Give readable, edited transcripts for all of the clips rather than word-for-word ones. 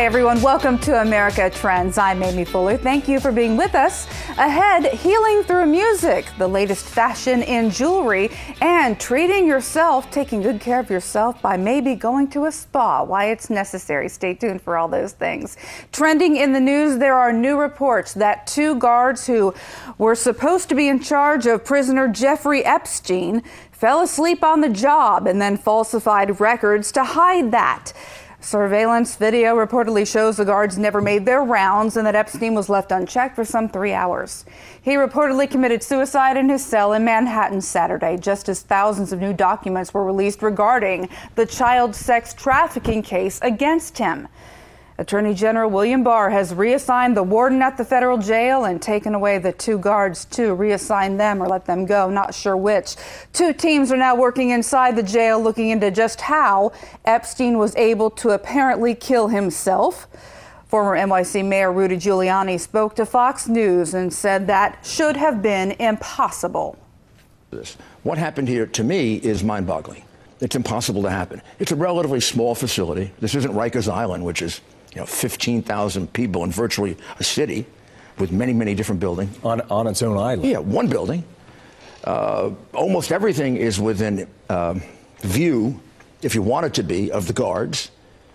Hi, everyone. Welcome to America Trends. I'm Amy Fuller. Thank you for being with us. Ahead, healing through music, the latest fashion in jewelry, and treating yourself, taking good care of yourself by maybe going to a spa, why it's necessary. Stay tuned for all those things. Trending in the news, there are new reports that 2 guards who were supposed to be in charge of prisoner Jeffrey Epstein fell asleep on the job and then falsified records to hide that. Surveillance video reportedly shows the guards never made their rounds and that Epstein was left unchecked for some 3 hours. He reportedly committed suicide in his cell in Manhattan Saturday, just as thousands of new documents were released regarding the child sex trafficking case against him. Attorney General William Barr has reassigned the warden at the federal jail and taken away the 2 guards to reassign them or let them go, not sure which. 2 teams are now working inside the jail looking into just how Epstein was able to apparently kill himself. Former NYC Mayor Rudy Giuliani spoke to Fox News and said that should have been impossible. What happened here to me is mind-boggling. It's impossible to happen. It's a relatively small facility. This isn't Rikers Island, which is 15,000 people in virtually a city with many, many different buildings. On its own island? Yeah, one building. Almost everything is within view, if you want it to be, of the guards.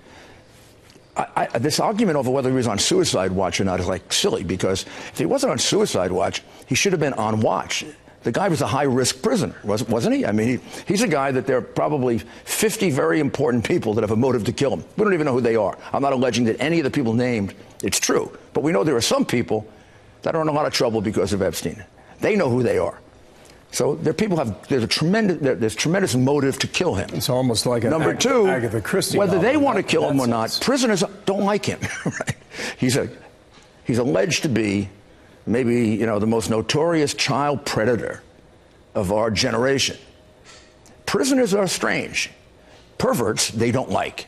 This argument over whether he was on suicide watch or not is like silly, because if he wasn't on suicide watch, he should have been on watch. The guy was a high-risk prisoner, wasn't he? I mean, he's a guy that there are probably 50 very important people that have a motive to kill him. We don't even know who they are. I'm not alleging that any of the people named, it's true. But we know there are some people that are in a lot of trouble because of Epstein. They know who they are. So there's tremendous motive to kill him. It's almost like an Number 2, Agatha Christie whether novel. they want to kill him or not, prisoners don't like him. Right? He's alleged to be maybe, the most notorious child predator of our generation. Prisoners are strange. Perverts, they don't like.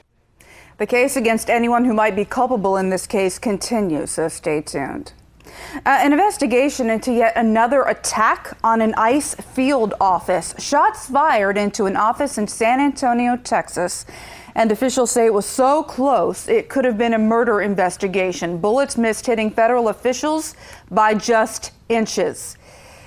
The case against anyone who might be culpable in this case continues, so stay tuned. An investigation into yet another attack on an ICE field office. Shots fired into an office in San Antonio, Texas. And officials say it was so close it could have been a murder investigation. Bullets missed hitting federal officials by just inches.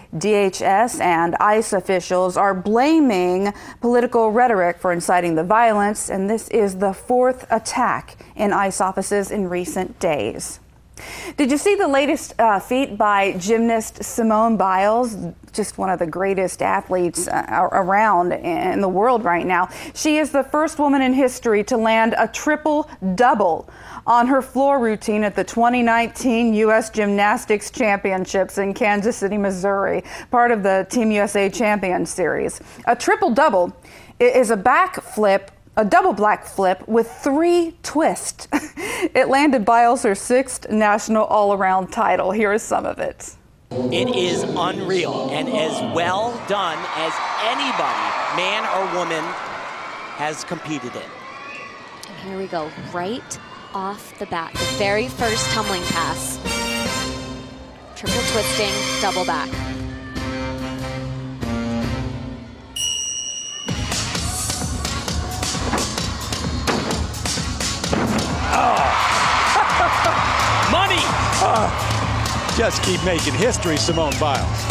DHS and ICE officials are blaming political rhetoric for inciting the violence, and this is the 4th attack in ICE offices in recent days. Did you see the latest feat by gymnast Simone Biles? Just one of the greatest athletes around in the world right now. She is the first woman in history to land a triple-double on her floor routine at the 2019 U.S. Gymnastics Championships in Kansas City, Missouri, part of the Team USA Champions Series. A triple-double is a backflip, a double black flip with 3 twists. It landed Biles her 6th national all-around title. Here is some of it. It is unreal and as well done as anybody, man or woman, has competed in. Here we go, right off the bat. The very first tumbling pass. Triple twisting, double back. Money! Just keep making history, Simone Biles.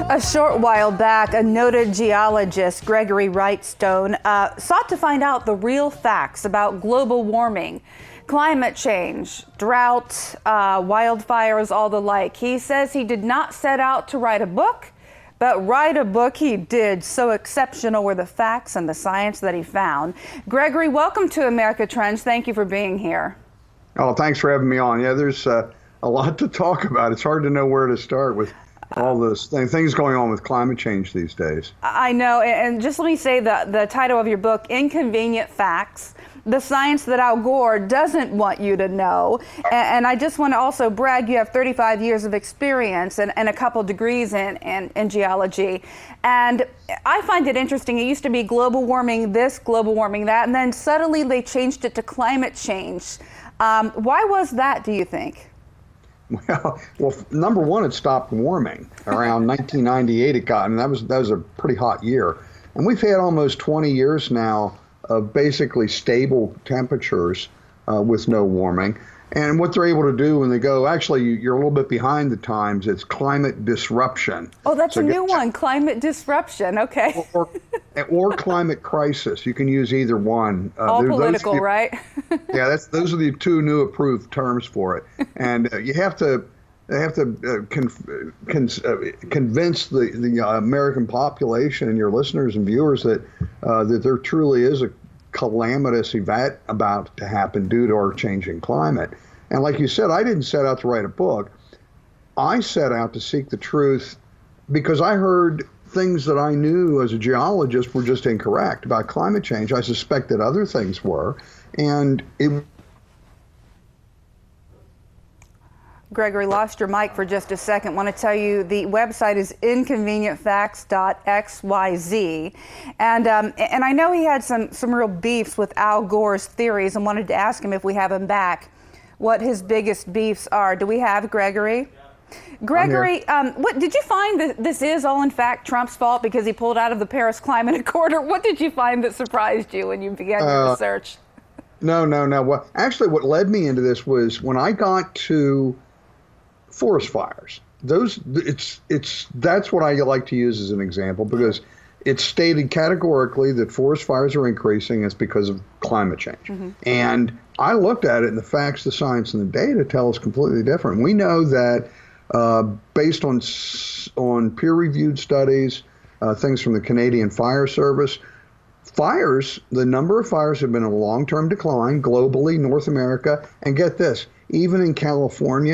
A short while back, a noted geologist, Gregory Wrightstone, sought to find out the real facts about global warming, climate change, drought, wildfires, all the like. He says he did not set out to write a book, but write a book he did. So exceptional were the facts and the science that he found. Gregory, welcome to America Trends. Thank you for being here. Oh, thanks for having me on. Yeah, there's a lot to talk about. It's hard to know where to start with all those things going on with climate change these days. I know, and just let me say the title of your book, Inconvenient Facts, the science that Al Gore doesn't want you to know. And I just want to also brag, you have 35 years of experience and a couple degrees in geology. And I find it interesting. It used to be global warming this, global warming that, and then suddenly they changed it to climate change. Why was that, do you think? Well, number one, it stopped warming around 1998. It got, and that was a pretty hot year. And we've had almost 20 years now of basically stable temperatures with no warming. And what they're able to do when they go, actually, you're a little bit behind the times. It's climate disruption. Oh, that's a new one, climate disruption. Okay. Or climate crisis. You can use either one. All political, right? Yeah, those are the two new approved terms for it. And you have to convince the American population and your listeners and viewers that there truly is a calamitous event about to happen due to our changing climate. And like you said, I didn't set out to write a book. I set out to seek the truth because I heard things that I knew as a geologist were just incorrect about climate change. I suspected other things were. And it Gregory, lost your mic for just a second. Want to tell you the website is inconvenientfacts.xyz. And I know he had some real beefs with Al Gore's theories and wanted to ask him if we have him back, what his biggest beefs are. Do we have Gregory? Gregory, what did you find that this is all in fact Trump's fault because he pulled out of the Paris Climate Accord, or what did you find that surprised you when you began your research? No. Well, actually, what led me into this was when I got to forest fires. That's what I like to use as an example because it's stated categorically that forest fires are increasing. It's because of climate change. Mm-hmm. And I looked at it, and the facts, the science, and the data tell us completely different. We know that based on peer-reviewed studies, things from the Canadian Fire Service, the number of fires have been in a long-term decline globally, North America, and get this, even in California,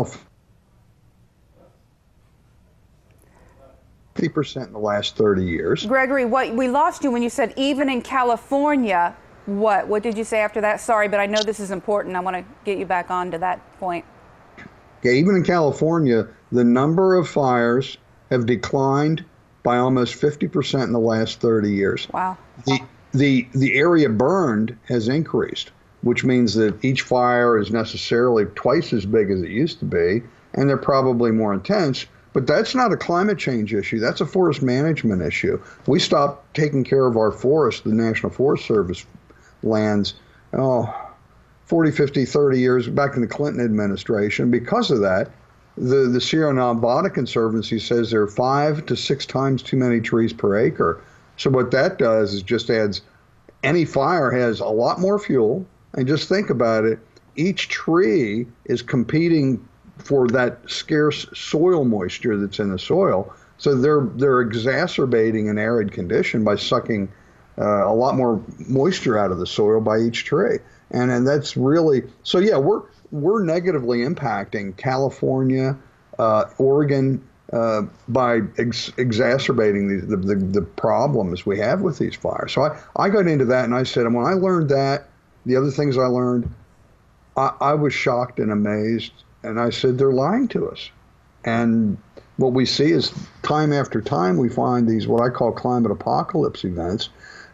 50% in the last 30 years. Gregory, we lost you when you said even in California. What did you say after that? Sorry, but I know this is important. I want to get you back on to that point. Yeah, even in California, the number of fires have declined by almost 50% in the last 30 years. Wow. The area burned has increased, which means that each fire is necessarily twice as big as it used to be, and they're probably more intense. But that's not a climate change issue. That's a forest management issue. We stopped taking care of our forests, the National Forest Service lands, 40, 50, 30 years back in the Clinton administration. Because of that, the Sierra Nevada Conservancy says there are 5 to 6 times too many trees per acre. So what that does is just adds, any fire has a lot more fuel. And just think about it, each tree is competing for that scarce soil moisture that's in the soil. So they're exacerbating an arid condition by sucking a lot more moisture out of the soil by each tree. And that's really, so yeah, we're negatively impacting California, Oregon, by exacerbating the problems we have with these fires. So I got into that and I said, and when I learned that, the other things I learned, I was shocked and amazed. And I said, they're lying to us. And what we see is time after time, we find these, what I call climate apocalypse events,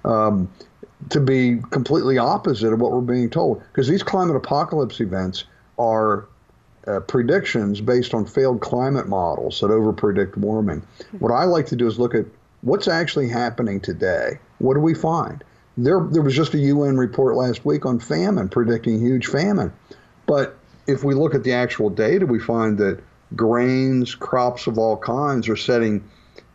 to be completely opposite of what we're being told. Because these climate apocalypse events are predictions based on failed climate models that overpredict warming. What I like to do is look at what's actually happening today. What do we find? There was just a UN report last week on famine, predicting huge famine. But if we look at the actual data, we find that grains, crops of all kinds are setting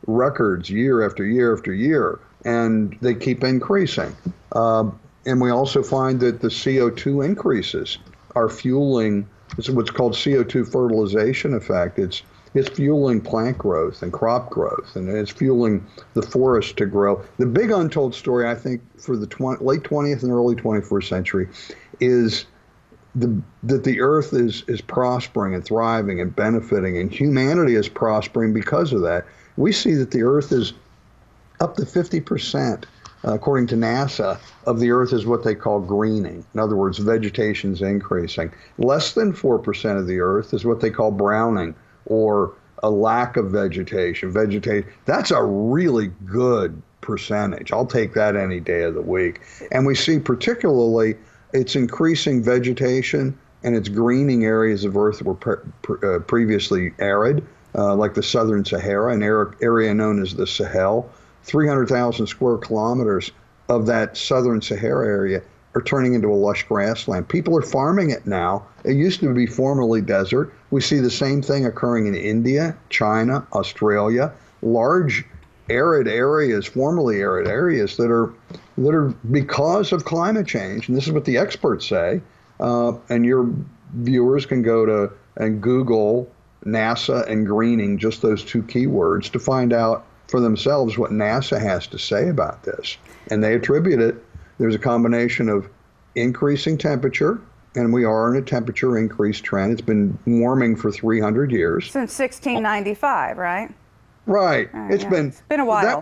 records year after year after year, and they keep increasing. And we also find that the CO2 increases are fueling, it's what's called CO2 fertilization effect. It's fueling plant growth and crop growth, and it's fueling the forest to grow. The big untold story, I think, for the late 20th and early 21st century is that the earth is prospering and thriving and benefiting, and humanity is prospering because of that. We see that the earth is up to 50%, according to NASA, of the earth is what they call greening. In other words, vegetation's increasing. Less than 4% of the earth is what they call browning, or a lack of vegetation. That's a really good percentage. I'll take that any day of the week. And we see particularly it's increasing vegetation and it's greening areas of earth that were previously arid, like the southern Sahara, an area known as the Sahel. 300,000 square kilometers of that southern Sahara area are turning into a lush grassland. People are farming it now. It used to be formerly desert. We see the same thing occurring in India, China, Australia, large arid areas, formerly arid areas that are because of climate change. And this is what the experts say. And your viewers can go to and Google NASA and greening, just those two keywords, to find out for themselves what NASA has to say about this. And they attribute it. There's a combination of increasing temperature, and we are in a temperature increase trend. It's been warming for 300 years. Since 1695, right? Right. It's been a while.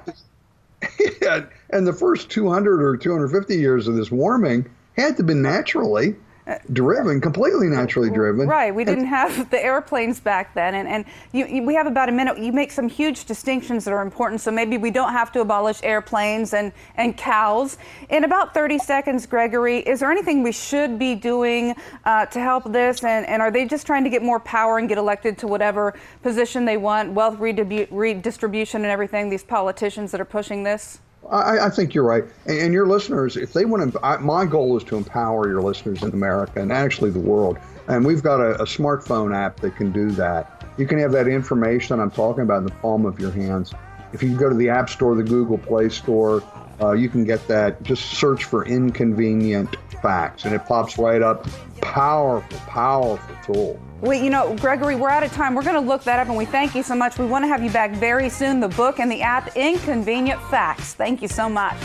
Yeah, and the first 200 or 250 years of this warming had to be naturally driven, completely naturally driven. Right. We didn't have the airplanes back then. And we have about a minute. You make some huge distinctions that are important. So maybe we don't have to abolish airplanes and cows. In about 30 seconds, Gregory, is there anything we should be doing to help this? And are they just trying to get more power and get elected to whatever position they want, wealth redistribution and everything, these politicians that are pushing this? I think you're right. And your listeners, if they want to, my goal is to empower your listeners in America and actually the world. And we've got a smartphone app that can do that. You can have that information I'm talking about in the palm of your hands. If you go to the App Store, the Google Play Store, you can get that. Just search for Inconvenient Facts, and it pops right up. Powerful, powerful tool. Well, Gregory, we're out of time. We're going to look that up, and we thank you so much. We want to have you back very soon. The book and the app, Inconvenient Facts. Thank you so much.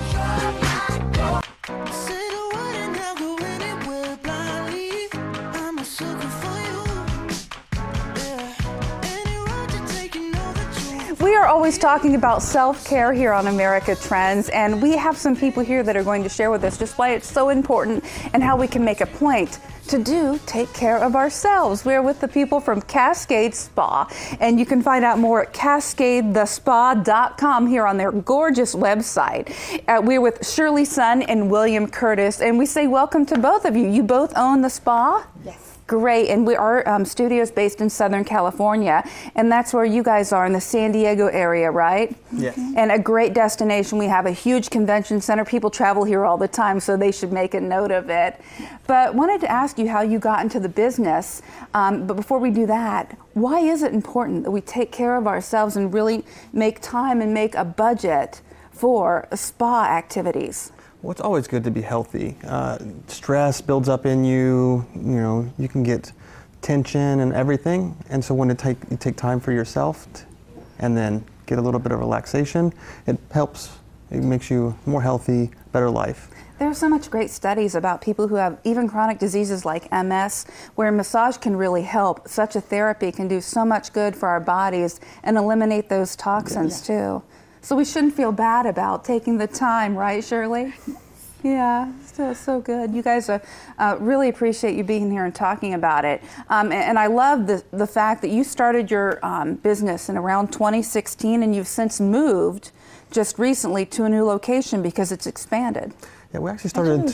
We are always talking about self-care here on America Trends, and we have some people here that are going to share with us just why it's so important and how we can make a point to take care of ourselves. We're with the people from Cascade Spa, and you can find out more at cascadethespa.com here on their gorgeous website. We're with Shirley Sun and William Curtis, and we say welcome to both of you. You both own the spa? Yes. Great, and our studio is based in Southern California, and that's where you guys are in the San Diego area, right? Yes. And a great destination. We have a huge convention center. People travel here all the time, so they should make a note of it. But wanted to ask you how you got into the business. But before we do that, why is it important that we take care of ourselves and really make time and make a budget for spa activities? Well, it's always good to be healthy. Stress builds up in you, you can get tension and everything. And so when you take time for yourself and then get a little bit of relaxation, it helps, it makes you more healthy, better life. There's so much great studies about people who have even chronic diseases like MS, where massage can really help. Such a therapy can do so much good for our bodies and eliminate those toxins too. So we shouldn't feel bad about taking the time, right, Shirley? Yeah, so good. You guys really appreciate you being here and talking about it. And I love the fact that you started your business in around 2016, and you've since moved just recently to a new location because it's expanded. Yeah, we actually started in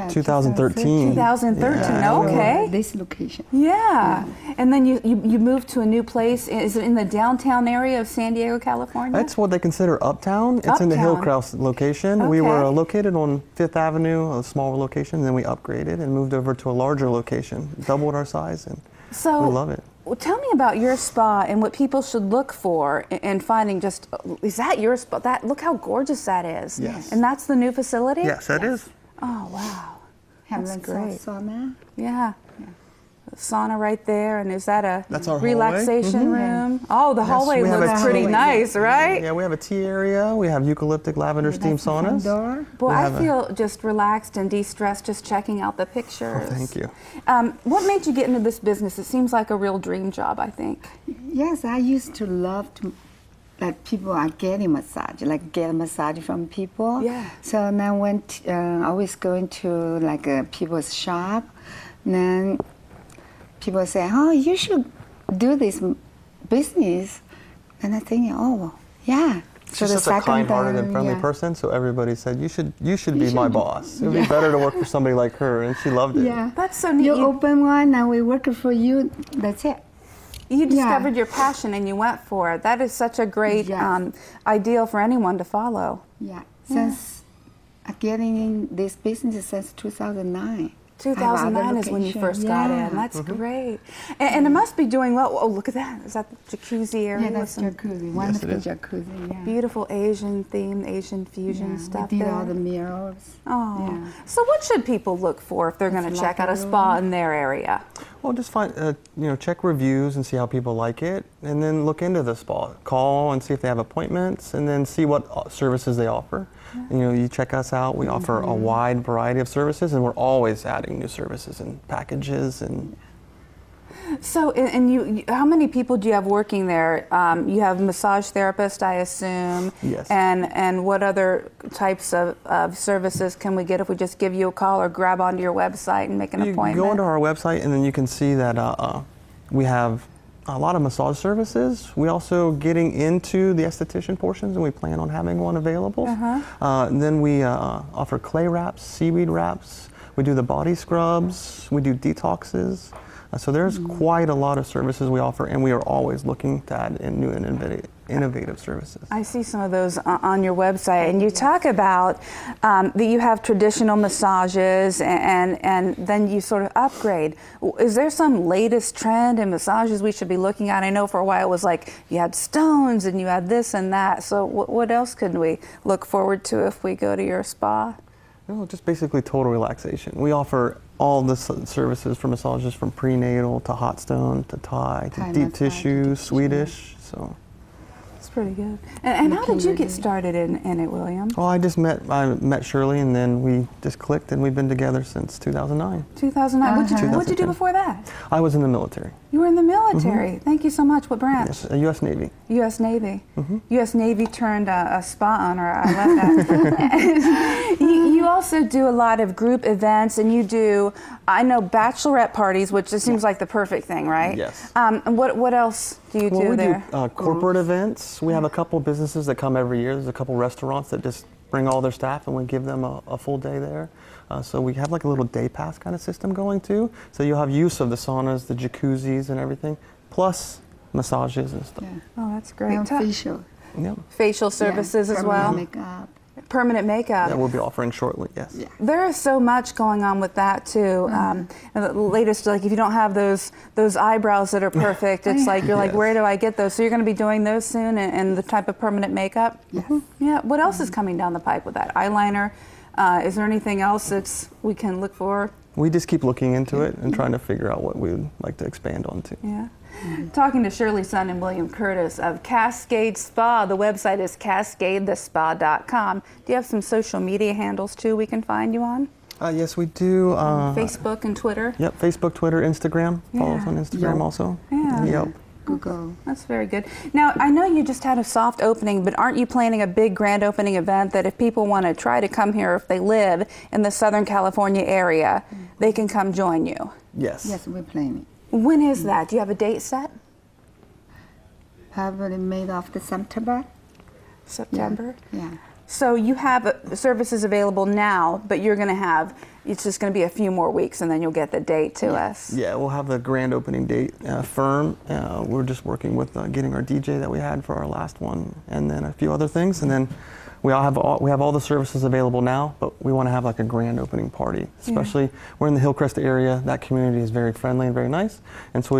2013. 2013, okay. This location. Yeah. And then you moved to a new place. Is it in the downtown area of San Diego, California? That's what they consider uptown. It's in the Hillcrest location. Okay. We were located on 5th Avenue, a smaller location, and then we upgraded and moved over to a larger location, doubled our size, and we love it. Well, tell me about your spa and what people should look for in finding just, is that your spa? Look how gorgeous that is. Yes. And that's the new facility? Yes, that is. Oh, wow. Have That's like great. sauna. Yeah. Sauna right there, and is that a That's our relaxation room? Oh, the hallway we have looks a pretty hallway. nice, right? Yeah, we have a tea area. We have eucalyptic lavender steam saunas. Door. Boy, We I have feel just relaxed and de-stressed just checking out the pictures. Oh, thank you. What made you get into this business? It seems like a real dream job, I think. Yes, I used to love to, like people are getting massage, like get a massage from people. Yeah. So now always going to like people's shop, then people say, "Oh, you should do this business," and I think, "Oh, yeah." She's such a kind-hearted and friendly person, so everybody said, you should be my boss. It would be better to work for somebody like her, and she loved it. Yeah. That's so neat. You open one, and we work for you. That's it. You discovered your passion and you went for it. That is such a great Yes. ideal for anyone to follow. Yeah. Since getting in this business since 2009. 2009 is when you first got in. That's great. And it must be doing well. Oh, look at that. Is that the jacuzzi area? Yeah, that's with some jacuzzi. Wonderful jacuzzi. Yeah. beautiful Asian theme, Asian fusion stuff We did there. all the mirrors. Oh. Yeah. So what should people look for if they're going to It's check like out a a spa in their area? Well, just find, check reviews and see how people like it, and then look into the spa. Call and see if they have appointments, and then see what services they offer. And, you check us out. We offer a wide variety of services, and we're always adding new services and packages. And So, and you, how many people do you have working there? You have massage therapist, I assume. Yes. And what other types of services can we get if we just give you a call or grab onto your website and make an you appointment? go onto our website, and then you can see that we have a lot of massage services. We also getting into the esthetician portions, and we plan on having one available. And then we offer clay wraps, seaweed wraps. We do the body scrubs. We do detoxes. So there's quite a lot of services we offer, and we are always looking to add in new and innovative services. I see some of those on your website, and you talk about that you have traditional massages, and then you sort of upgrade. Is there some latest trend in massages we should be looking at? I know for a while it was like you had stones and you had this and that. So what else could we look forward to if we go to your spa? No, just basically total relaxation. We offer all the services for massages, from prenatal to hot stone to Thai to Thai deep massage, tissue, deep Swedish. So. It's pretty good. And how did you get started in it, William? Well, I met Shirley, and then we just clicked, and we've been together since 2009. 2009. What'd you do 2010. before that? I was in the military. You were in the military. Thank you so much. What branch? Yes, U.S. Navy. U.S. Navy. U.S. Navy turned a spa owner. I love that. you also do a lot of group events, and you do, I know, bachelorette parties, which just seems like the perfect thing, right? Yes. And what else do you do we there? do corporate events. We have a couple businesses that come every year. There's a couple restaurants that just bring all their staff, and we give them a full day there. So we have like a little day pass kind of system going too. So you'll have use of the saunas, the jacuzzis, and everything, plus massages and stuff. Yeah. Oh, that's great. And facial. Yep. Facial services as well. Makeup. Permanent makeup. That we'll be offering shortly. Yes. Yeah. There is so much going on with that too. And the latest, like if you don't have those eyebrows that are perfect, it's like you're like, where do I get those? So you're going to be doing those soon, and the type of permanent makeup. Yes. Yeah. What else is coming down the pipe with that? Eyeliner. Is there anything else we can look for? We just keep looking into it and trying to figure out what we would like to expand onto. Yeah. Talking to Shirley Sun and William Curtis of Cascade Spa. The website is cascadethespa.com. Do you have some social media handles too we can find you on? Yes, we do. Facebook and Twitter? Yep, Facebook, Twitter, Instagram. Follow us on Instagram also. Yeah. Yep. Google. That's very good. Now, I know you just had a soft opening, but aren't you planning a big grand opening event that if people want to try to come here, if they live in the Southern California area, they can come join you? Yes. Yes, we're planning. When is that? Do you have a date set? Probably made of the September. September? Yeah. So you have services available now, but you're going to have, it's just going to be a few more weeks and then you'll get the date to us. Yeah, we'll have the grand opening date firm. We're just working with getting our DJ that we had for our last one, and then a few other things, and then we have all the services available now, but we want to have like a grand opening party. Especially we're in the Hillcrest area. That community is very friendly and very nice, and so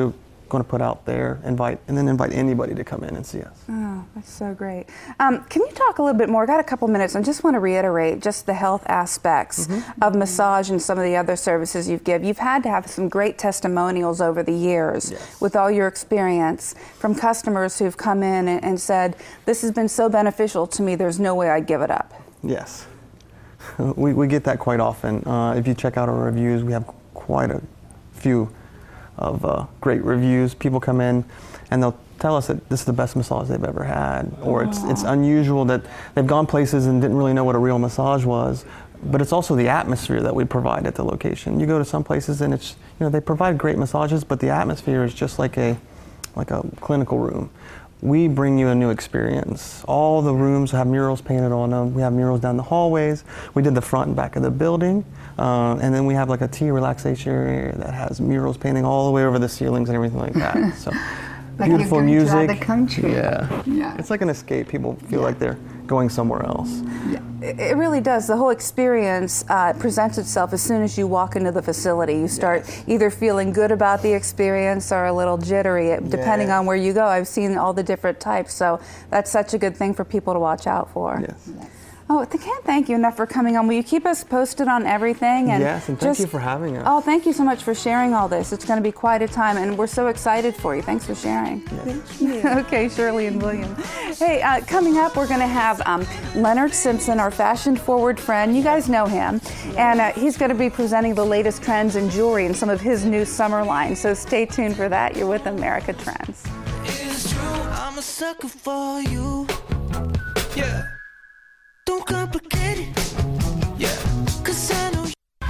going to put out there, invite anybody to come in and see us. Oh, that's so great. Can you talk a little bit more? I got a couple minutes. I just want to reiterate just the health aspects of massage and some of the other services you've given. You've had to have some great testimonials over the years with all your experience from customers who've come in and said, this has been so beneficial to me, there's no way I'd give it up. Yes. We get that quite often. If you check out our reviews, we have quite a few of great reviews. People come in and they'll tell us that this is the best massage they've ever had, or it's unusual that they've gone places and didn't really know what a real massage was. But it's also the atmosphere that we provide at the location. You go to some places and it's, they provide great massages, but the atmosphere is just like a clinical room. We bring you a new experience. All the rooms have murals painted on them. We have murals down the hallways. We did the front and back of the building. And then we have like a tea relaxation area that has murals painting all the way over the ceilings and everything like that. So like beautiful music. To other country. Yeah. It's like an escape. People feel like they're going somewhere else. Yeah. It really does. The whole experience presents itself as soon as you walk into the facility. You start either feeling good about the experience or a little jittery, depending on where you go. I've seen all the different types, so that's such a good thing for people to watch out for. Yes. Oh, I can't thank you enough for coming on. Will you keep us posted on everything? And yes, and thank you for having us. Oh, thank you so much for sharing all this. It's going to be quite a time, and we're so excited for you. Thanks for sharing. Yes. Thank you. Okay, Shirley and William. Hey, coming up, we're going to have Leonard Simpson, our fashion-forward friend. You guys know him, and he's going to be presenting the latest trends in jewelry and some of his new summer line. So stay tuned for that. You're with America Trends. It's true, I'm a sucker for you. Yeah. Don't complicate it, yeah, 'cause I know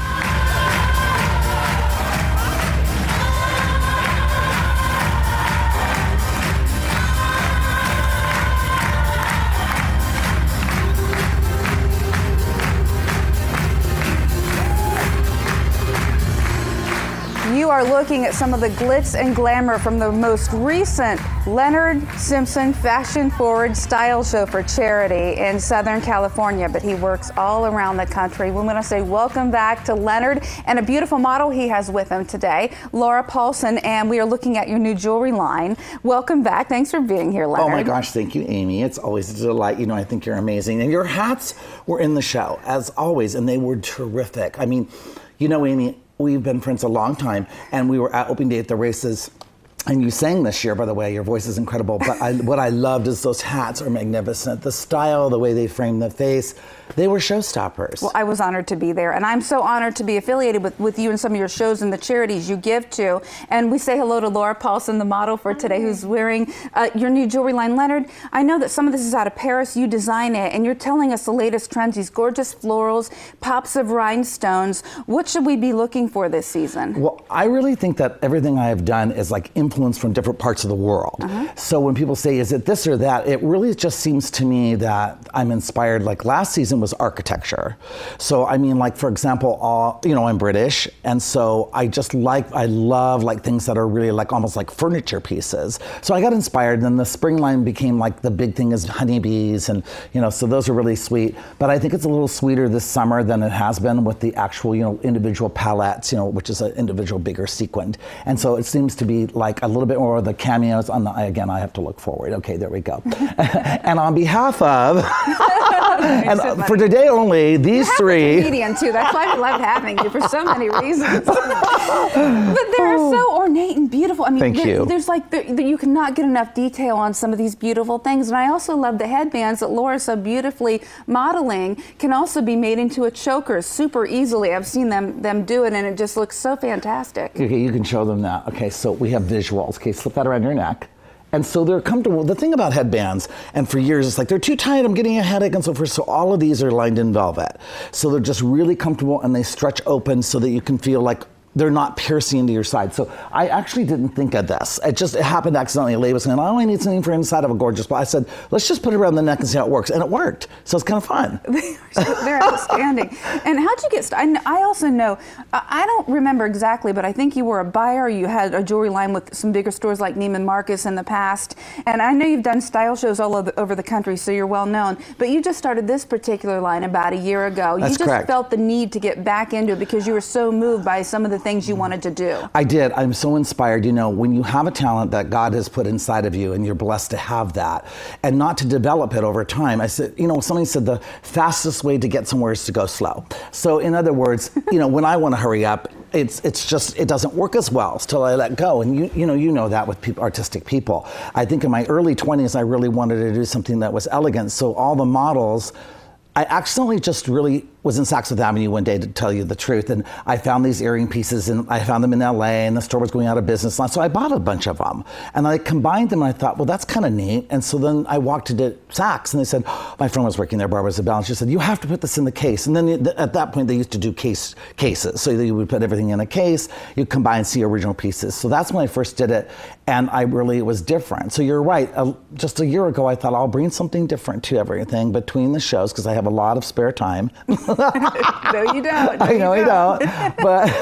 You are looking at some of the glitz and glamour from the most recent Leonard Simpson Fashion Forward Style Show for charity in Southern California, but he works all around the country. We want to say welcome back to Leonard and a beautiful model he has with him today, Laura Paulson, and we are looking at your new jewelry line. Welcome back. Thanks for being here, Leonard. Oh my gosh, thank you, Amy. It's always a delight. I think you're amazing. And your hats were in the show, as always, and they were terrific. I mean, Amy, we've been friends a long time, and we were at opening day at the races, and you sang this year, by the way. Your voice is incredible, but what I loved is those hats are magnificent. The style, the way they frame the face, they were showstoppers. Well, I was honored to be there, and I'm so honored to be affiliated with you and some of your shows and the charities you give to. And we say hello to Laura Paulson, the model for today, who's wearing your new jewelry line. Leonard, I know that some of this is out of Paris. You design it, and you're telling us the latest trends, these gorgeous florals, pops of rhinestones. What should we be looking for this season? Well, I really think that everything I have done is like influence from different parts of the world. So when people say, is it this or that, it really just seems to me that I'm inspired. Like last season was architecture. So I mean, like for example, I'm British, and so I love like things that are really like almost like furniture pieces. So I got inspired, and then the spring line became like the big thing is honeybees, and so those are really sweet. But I think it's a little sweeter this summer than it has been with the actual individual palettes, which is an individual bigger sequined. And so it seems to be like a little bit more of the cameos on the, again, I have to look forward. Okay, there we go. And on behalf of, and for today only, these three. Comedian too. That's why we love having you for so many reasons. But they're so ornate and beautiful. I mean, thank you. There's you cannot get enough detail on some of these beautiful things. And I also love the headbands that Laura's so beautifully modeling can also be made into a choker super easily. I've seen them do it, and it just looks so fantastic. Okay, you can show them that. Okay, so we have visuals. Okay, slip that around your neck. And so they're comfortable. The thing about headbands, and for years it's like, they're too tight, I'm getting a headache and so forth. So all of these are lined in velvet. So they're just really comfortable, and they stretch open so that you can feel like they're not piercing into your side. So I actually didn't think of this. It happened accidentally. A lady was saying, I need something for inside of a gorgeous bra. I said, let's just put it around the neck and see how it works. And it worked. So it's kind of fun. They're outstanding. And how'd you get started? I also know, I don't remember exactly, but I think you were a buyer. You had a jewelry line with some bigger stores like Neiman Marcus in the past. And I know you've done style shows all over the country, so you're well known. But you just started this particular line about a year ago. That's you just correct. felt the need to get back into it because you were so moved by some of the things you wanted to do. I did. I'm so inspired. You know, when you have a talent that God has put inside of you and you're blessed to have that and not to develop it over time. I said, you know, somebody said the fastest way to get somewhere is to go slow. So in other words, you know, when I want to hurry up, it's just, it doesn't work as well till I let go. And you know that with people, artistic people. I think in my early 20s, I really wanted to do something that was elegant. So all the models, I accidentally just really was in Saks Fifth Avenue one day, to tell you the truth, and I found these earring pieces, and I found them in LA, and the store was going out of business, so I bought a bunch of them, and I combined them, and I thought, well, that's kind of neat, and so then I walked into Saks, and they said, my friend was working there, Barbara Isabel, and she said, you have to put this in the case, and then at that point, they used to do cases, so you would put everything in a case, you combine the original pieces, so that's when I first did it, and it was different. So you're right, just a year ago, I thought I'll bring something different to everything between the shows, because I have a lot of spare time. No, you don't. I know I don't.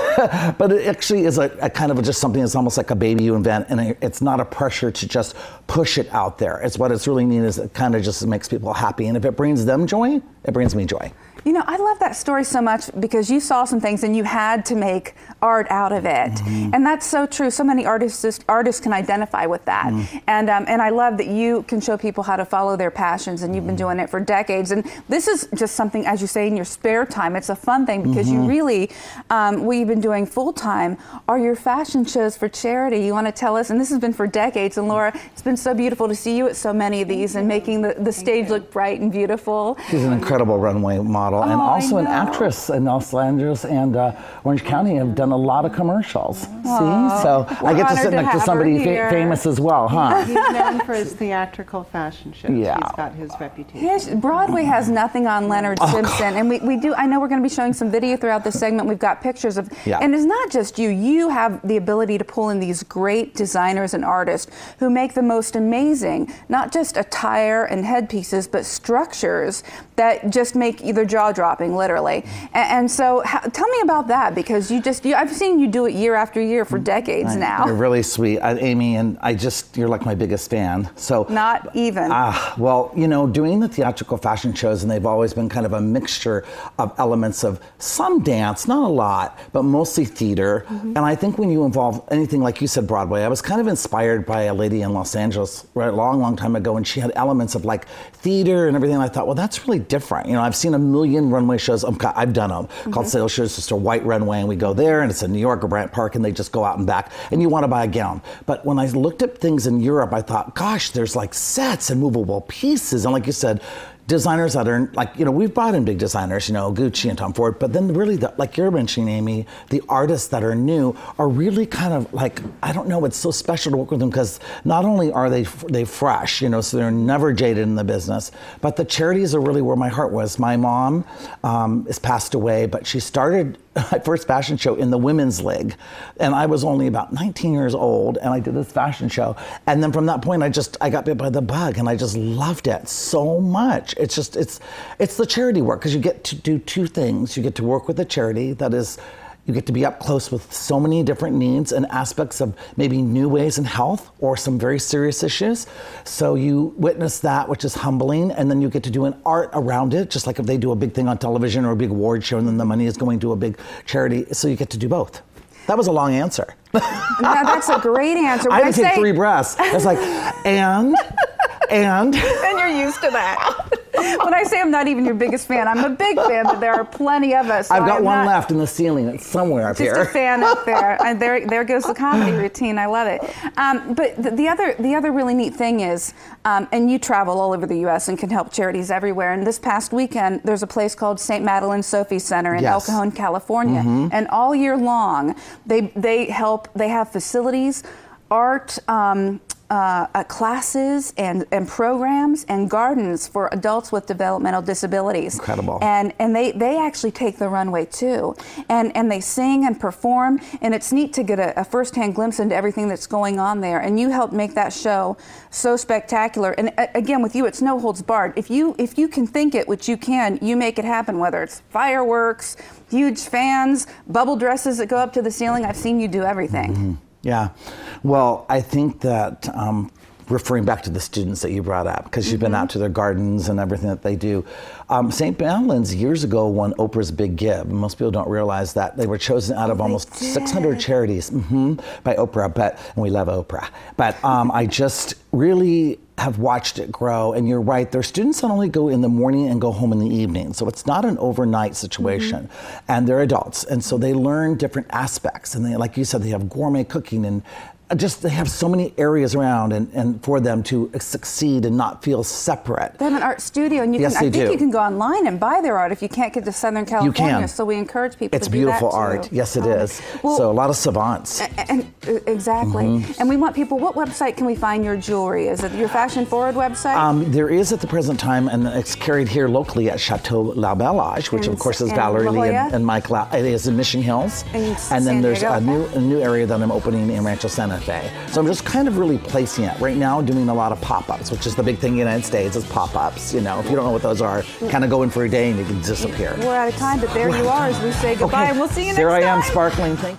But it actually is a kind of just something that's almost like a baby you invent, and it's not a pressure to just push it out there. It's what it's really neat is it kind of just makes people happy. And if it brings them joy, it brings me joy. You know, I love that story so much because you saw some things and you had to make art out of it. Mm-hmm. And that's so true. So many artists can identify with that. Mm-hmm. And I love that you can show people how to follow their passions, and you've been doing it for decades. And this is just something, as you say, in your spare time. It's a fun thing because you really, what you've been doing full time are your fashion shows for charity. You want to tell us, and this has been for decades. And Laura, it's been so beautiful to see you at so many of these and making the stage look bright and beautiful. She's an incredible runway model. And also an actress in Los Angeles and Orange County. Have done a lot of commercials. See? So I get to sit next to somebody famous as well, huh? He's known for his theatrical fashion shows. Yeah. He's got his reputation. Yes, Broadway has nothing on Leonard Simpson. And we do, I know we're going to be showing some video throughout this segment. We've got pictures of, and it's not just you. You have the ability to pull in these great designers and artists who make the most amazing, not just attire and headpieces, but structures that just make either jaw-dropping, literally. And so tell me about that, because I've seen you do it year after year for decades now. You're really sweet, Amy, and you're like my biggest fan. So not even. Well, you know, doing the theatrical fashion shows, and they've always been kind of a mixture of elements of some dance, not a lot, but mostly theater. Mm-hmm. And I think when you involve anything, like you said, Broadway, I was kind of inspired by a lady in Los Angeles a long time ago, and she had elements of like theater and everything. And I thought, well, that's really different. You know, I've seen a million runway shows. I've done them called Sales Shows, just a white runway, and we go there, and it's in New York or Bryant Park, and they just go out and back, and you want to buy a gown. But when I looked at things in Europe, I thought, gosh, there's like sets and movable pieces, and like you said, designers that are like, you know, we've brought in big designers, you know, Gucci and Tom Ford, but then really, like you're mentioning, Amy, the artists that are new are really kind of like, I don't know, it's so special to work with them because not only are they fresh, you know, so they're never jaded in the business, but the charities are really where my heart was. My mom is passed away, but she started my first fashion show in the Women's League, and I was only about 19 years old, and I did this fashion show, and then from that point I got bit by the bug, and I just loved it so much. It's the charity work, because you get to do two things. You get to work with a charity that is, you get to be up close with so many different needs and aspects of maybe new ways in health or some very serious issues. So you witness that, which is humbling, and then you get to do an art around it, just like if they do a big thing on television or a big award show, and then the money is going to a big charity. So you get to do both. That was a long answer. No, that's a great answer. I had to take 3 breaths. It's like, and. And you're used to that. When I say I'm not even your biggest fan, I'm a big fan, but there are plenty of us. So I've got one left in the ceiling. It's somewhere up here. Just a fan up there. And there goes the comedy routine. I love it. But the other really neat thing is, and you travel all over the U.S. and can help charities everywhere. And this past weekend, there's a place called St. Madeleine Sophie Center in El Cajon, California. Mm-hmm. And all year long, they have facilities, art, classes and programs and gardens for adults with developmental disabilities. Incredible. And they actually take the runway too. And they sing and perform, and it's neat to get a first-hand glimpse into everything that's going on there. And you helped make that show so spectacular. And again, with you, it's no holds barred. If you can think it, which you can, you make it happen, whether it's fireworks, huge fans, bubble dresses that go up to the ceiling. I've seen you do everything. Mm-hmm. Yeah. Well, I think that referring back to the students that you brought up, because you've been out to their gardens and everything that they do. St. Balance years ago won Oprah's Big Give. Most people don't realize that. They were chosen out of almost 600 charities by Oprah, and we love Oprah. But I just really have watched it grow, and you're right, their students not only go in the morning and go home in the evening, so it's not an overnight situation, and they're adults, and so they learn different aspects, and they, like you said, they have gourmet cooking, and just they have so many areas around and for them to succeed and not feel separate. They have an art studio, and you Yes, can, I they think do. you can go online and buy their art if you can't get to Southern California. can. So we encourage people It's to do that beautiful too. art. Yes, it is. Well, so a lot of savants. Exactly. And we want people, what website can we find your jewelry? Is it your Fashion Forward website? There is at the present time, and it's carried here locally at Chateau La Bellage, which of course is in Valerie La Lee Jolla? and Mike It is in Mission Hills. In And San then there's Diego, a new area that I'm opening in Rancho Santa Fe. So I'm just kind of really placing it. Right now, doing a lot of pop-ups, which is the big thing in the United States, is pop-ups. You know, if you don't know what those are, kind of go in for a day and you can disappear. We're out of time, but there you are as we say goodbye, and we'll see you next There time. I am, sparkling. Thank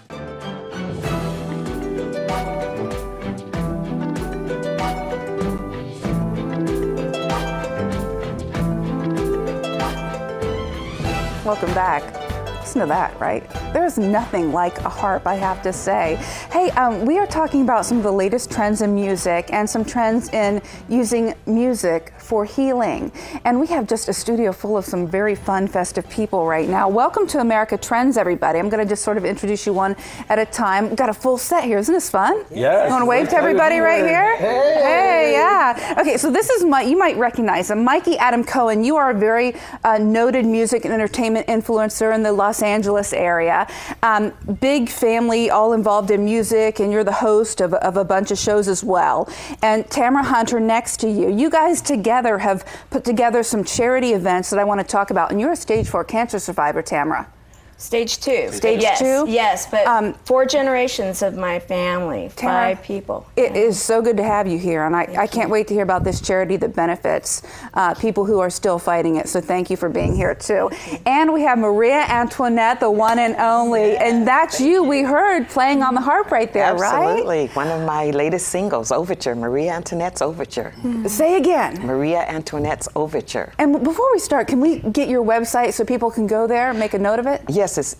Welcome back. Listen to that, right? There's nothing like a harp, I have to say. Hey, we are talking about some of the latest trends in music and some trends in using music for healing. And we have just a studio full of some very fun, festive people right now. Welcome to America Trends, everybody. I'm going to just sort of introduce you one at a time. We've got a full set here. Isn't this fun? Yes. You want to wave to everybody right here? Hey, yeah. Okay, so this is you might recognize him. Mikey Adam Cohen, you are a very noted music and entertainment influencer in the Los Angeles area. Big family, all involved in music, and you're the host of a bunch of shows as well. And Tamara Hunter next to you. You guys together have put together some charity events that I want to talk about. And you're a stage 4 cancer survivor, Tamara. Stage 2. Stage yes, 2? Yes, but 4 generations of my family, Tamara, 5 people. It is so good to have you here, and I can't wait to hear about this charity that benefits people who are still fighting it. So thank you for being here too. And we have Maria Antoinette, the one and only, and that's you. We heard playing on the harp right there, right? Absolutely. One of my latest singles, Overture, Maria Antoinette's Overture. Say again. Maria Antoinette's Overture. And before we start, can we get your website so people can go there and make a note of it? Yes, it's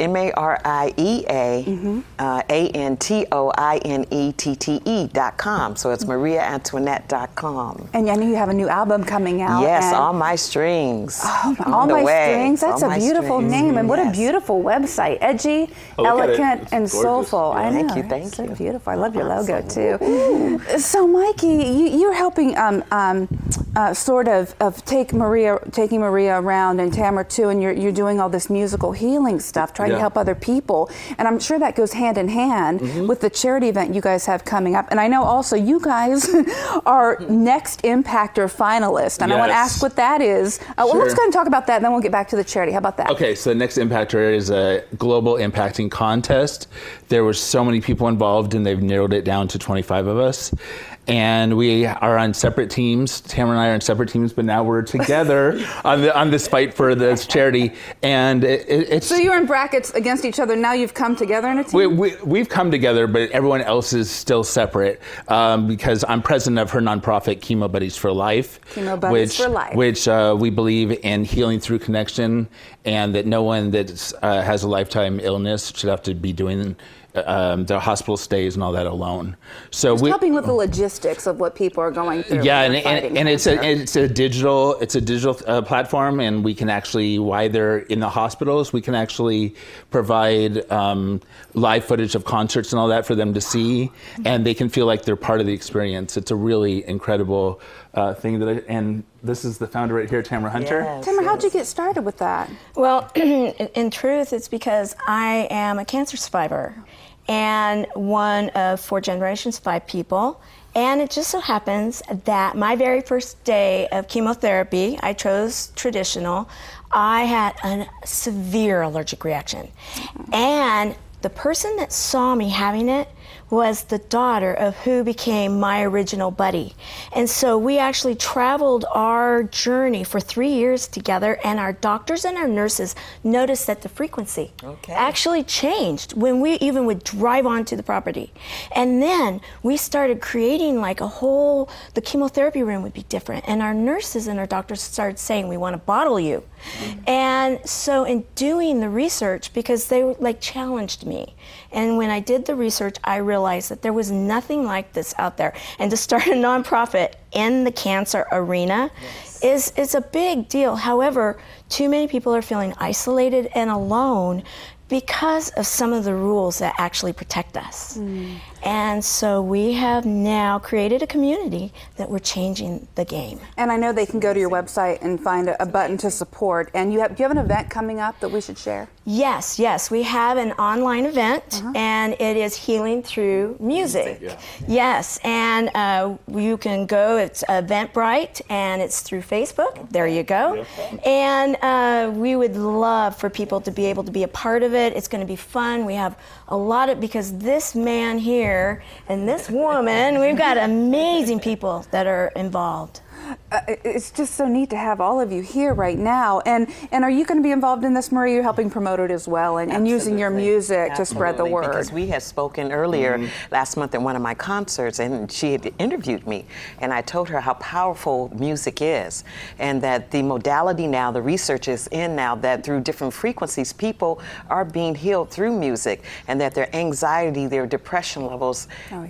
MariaAntoinette.com. So it's MariaAntoinette.com. And I know you have a new album coming out. Yes, All My Strings. Oh, All My Strings. That's a beautiful name, and what a Yes. beautiful website. Edgy, elegant, and soulful. I know. Thank you, thank it's so you. beautiful. I love your logo too. So, Mikey, you're helping sort of taking Maria around, and Tamara too, and you're doing all this musical healing stuff, trying to help other people. And I'm sure that goes hand in hand with the charity event you guys have coming up. And I know also you guys are Next Impactor finalists, and I want to ask what that is. Well, let's go ahead and talk about that, and then we'll get back to the charity. How about that? Okay, so Next Impactor is a global impacting contest. There were so many people involved, and they've narrowed it down to 25 of us. And we are on separate teams. Tamara and I are on separate teams, but now we're together on this fight for this charity. And it's so you're in brackets against each other. Now you've come together in a team. We've come together, but everyone else is still separate because I'm president of her nonprofit Chemo Buddies for Life. Chemo Buddies for Life, which we believe in healing through connection, and that no one that has a lifetime illness should have to be doing the hospital stays and all that alone. So just helping with the logistics of what people are going through. Yeah, and it's a digital platform, and we can actually, while they're in the hospitals, we can actually provide live footage of concerts and all that for them to see, and they can feel like they're part of the experience. It's a really incredible thing and this is the founder right here, Tamara Hunter. Yes, Tamara, how'd you get started with that? Well, in truth, it's because I am a cancer survivor and one of 4 generations, 5 people. And it just so happens that my very first day of chemotherapy, I chose traditional, I had a severe allergic reaction. And the person that saw me having it was the daughter of who became my original buddy. And so we actually traveled our journey for 3 years together, and our doctors and our nurses noticed that the frequency actually changed when we even would drive onto the property. And then we started creating like the chemotherapy room would be different. And our nurses and our doctors started saying, we want to bottle you. And so in doing the research, because they like challenged me, and when I did the research, I realized that there was nothing like this out there. And to start a nonprofit in the cancer arena is a big deal. However, too many people are feeling isolated and alone because of some of the rules that actually protect us. And so we have now created a community that we're changing the game. And I know they can go to your website and find a button to support. And do you have an event coming up that we should share? Yes, we have an online event, and it is Healing Through Music. Yes, and you can go, it's Eventbrite, and it's through Facebook. There you go. And we would love for people to be able to be a part of it. It's going to be fun. We have a lot of, because this man here and this woman, we've got amazing people that are involved. It's just so neat to have all of you here right now. And are you going to be involved in this, Marie? You're helping promote it as well, and using your music to spread the word. Because we had spoken earlier last month at one of my concerts, and she had interviewed me, and I told her how powerful music is, and that the modality now, the research is in now, that through different frequencies, people are being healed through music, and that their anxiety, their depression levels,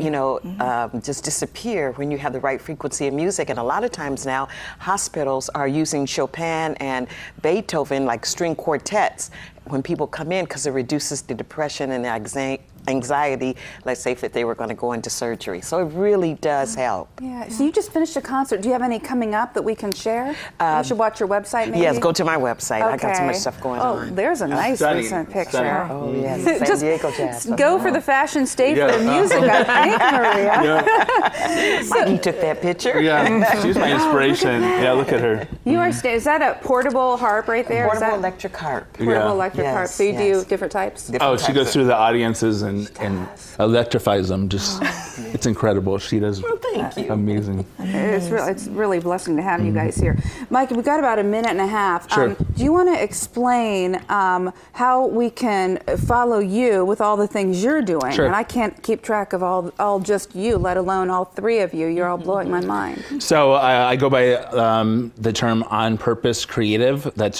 just disappear when you have the right frequency of music. And a lot of times now, hospitals are using Chopin and Beethoven like string quartets when people come in, because it reduces the depression and the anxiety, let's say, if they were going to go into surgery. So it really does help. Yeah. So you just finished a concert. Do you have any coming up that we can share? We should watch your website, maybe? Yes, go to my website. I got so much stuff going on. Oh, there's a nice recent picture. Oh, yes. San Diego Jazz. Go for the fashion state for the music, I think, Maria. Mikey took that picture. Yeah, she's my inspiration. Yeah, look at her. You are, is that a portable harp right there? Portable electric harp. Portable electric harp. So you do different types? She goes through the audiences and electrifies them. It's incredible. She does amazing. It's really a blessing to have you guys here. Mike, we've got about a minute and a half. Sure. Do you want to explain how we can follow you with all the things you're doing? Sure. And I can't keep track of all just you, let alone all three of you. You're all blowing my mind. So I go by the term On Purpose Creative. That's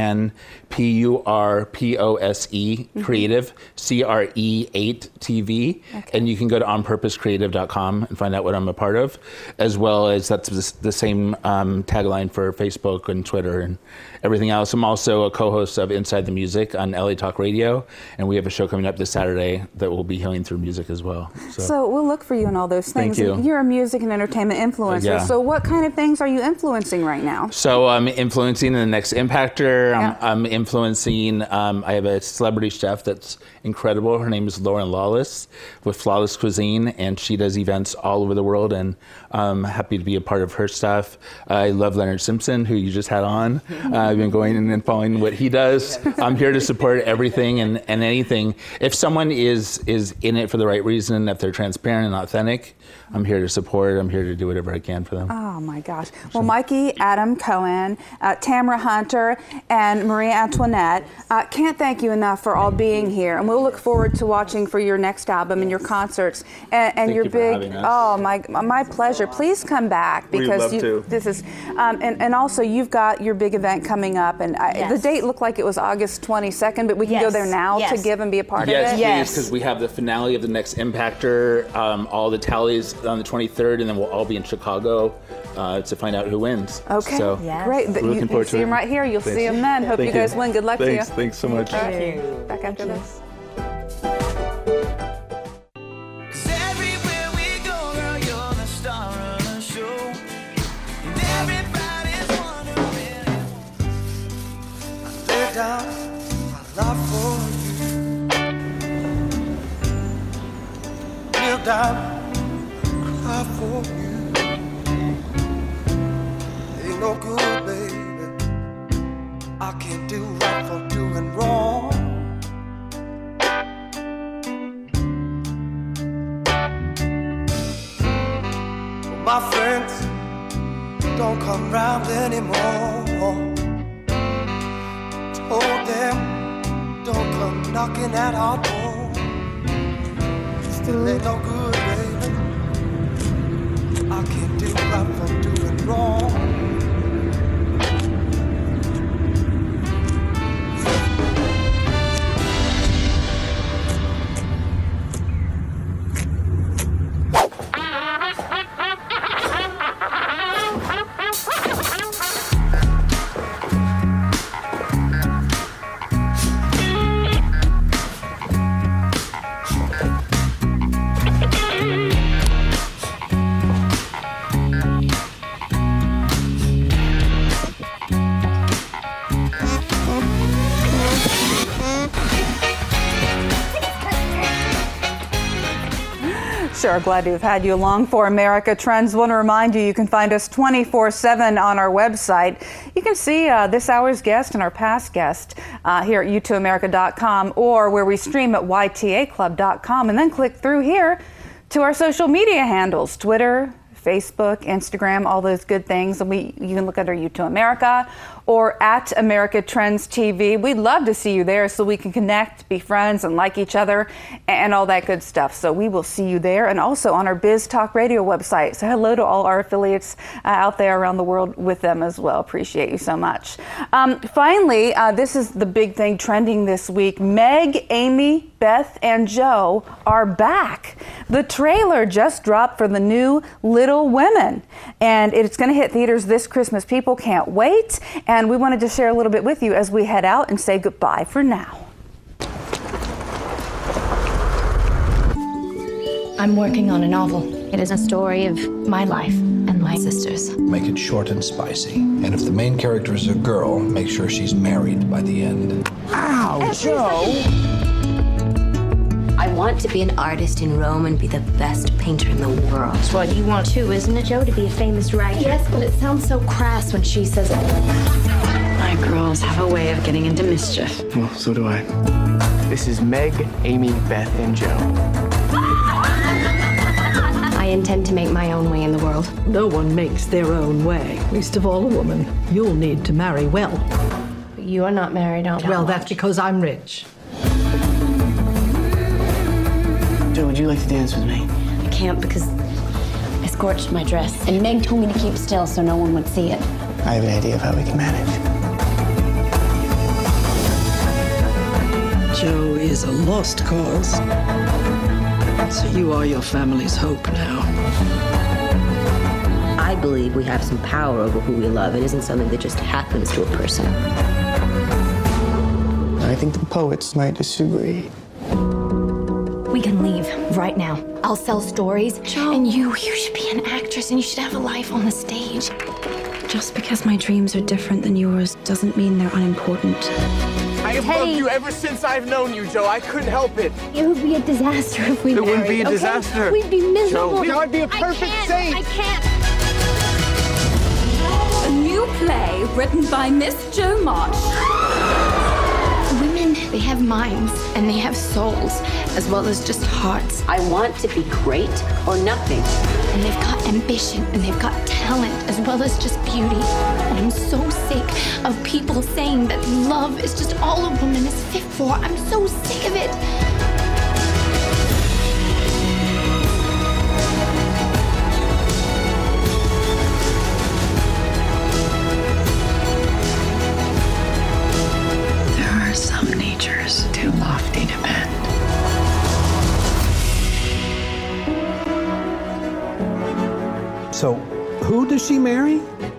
ONPURPOSE Creative, CRE8 TV. And you can go to onpurposecreative.com and find out what I'm a part of, as well as that's the same tagline for Facebook and Twitter and everything else. I'm also a co-host of Inside the Music on LA Talk Radio, and we have a show coming up this Saturday that will be healing through music as well. So we'll look for you in all those things. Thank you. You're a music and entertainment influencer. Yeah. So what kind of things are you influencing right now? So I'm influencing the next Impactor. I'm influencing, I have a celebrity chef that's incredible. Her name is Lauren Lawless with Flawless Cuisine, and she does events all over the world, and I'm happy to be a part of her stuff. I love Leonard Simpson, who you just had on. I've been going and following what he does. I'm here to support everything and anything. If someone is in it for the right reason, if they're transparent and authentic, I'm here to support. I'm here to do whatever I can for them. Oh my gosh. Well, Mikey, Adam Cohen, Tamara Hunter, and Marie Antoinette, can't thank you enough for all being here. And we'll look forward to watching for your next album and your concerts and your big. Oh my pleasure. Please come back, because this is and also you've got your big event coming up, and the date looked like it was August 22nd, but we can go there now to give and be a part of it. Yes, because we have the finale of the next Impactor, all the tallies on the 23rd, and then we'll all be in Chicago to find out who wins. Okay, so, great. Looking forward to see him right here. You'll see him then. Hope you guys win. Good luck to you. Thanks so much. Thank you. Back after this. Down my love for you. Kneel down, cry for you. Ain't no good, baby. I can't do right for doing wrong. my friends don't come round anymore. Told them don't come knocking at our door. Still ain't no good, baby. I can't do right from doing wrong. Sure, glad to have had you along for America Trends. Want to remind you can find us 24/7 on our website. You can see this hour's guest and our past guest here at u2america.com or where we stream at ytaclub.com, and then click through here to our social media handles, Twitter, Facebook, Instagram, all those good things. And you can look under U2 America or at America Trends TV. We'd love to see you there so we can connect, be friends, and like each other and all that good stuff. So we will see you there, and also on our Biz Talk Radio website. So hello to all our affiliates out there around the world with them as well. Appreciate you so much. Finally, this is the big thing trending this week. Meg, Amy, Beth, and Joe are back. The trailer just dropped for the new Little Women, and it's going to hit theaters this Christmas. People can't wait, and we wanted to share a little bit with you as we head out and say goodbye for now. I'm working on a novel. It is a story of my life and my sister's. Make it short and spicy. And if the main character is a girl, make sure she's married by the end. Ow, Joe! I want to be an artist in Rome and be the best painter in the world. That's what you want too, isn't it, Joe? To be a famous writer? Yes, but it sounds so crass when she says it. My girls have a way of getting into mischief. Well, so do I. This is Meg, Amy, Beth, and Joe. I intend to make my own way in the world. No one makes their own way, least of all a woman. You'll need to marry well. But you are not married, aren't you? Well, that's because I'm rich. Joe, would you like to dance with me? I can't because I scorched my dress. And Meg told me to keep still so no one would see it. I have an idea of how we can manage. Joe is a lost cause. So you are your family's hope now. I believe we have some power over who we love. It isn't something that just happens to a person. I think the poets might disagree. We can leave right now. I'll sell stories. Joe. And you should be an actress and you should have a life on the stage. Just because my dreams are different than yours doesn't mean they're unimportant. I have loved you ever since I've known you, Joe. I couldn't help it. It would be a disaster if we married. It wouldn't be a disaster. We'd be miserable. Joe, I'd be a perfect saint. I can't. A new play written by Miss Jo March. Women, they have minds and they have souls as well as just hearts. I want to be great or nothing. And they've got ambition and they've got talent as well as just beauty. And I'm so sick of people saying that love is just all a woman is fit for. I'm so sick of it. There are some natures too lofty to bend. So, who does she marry?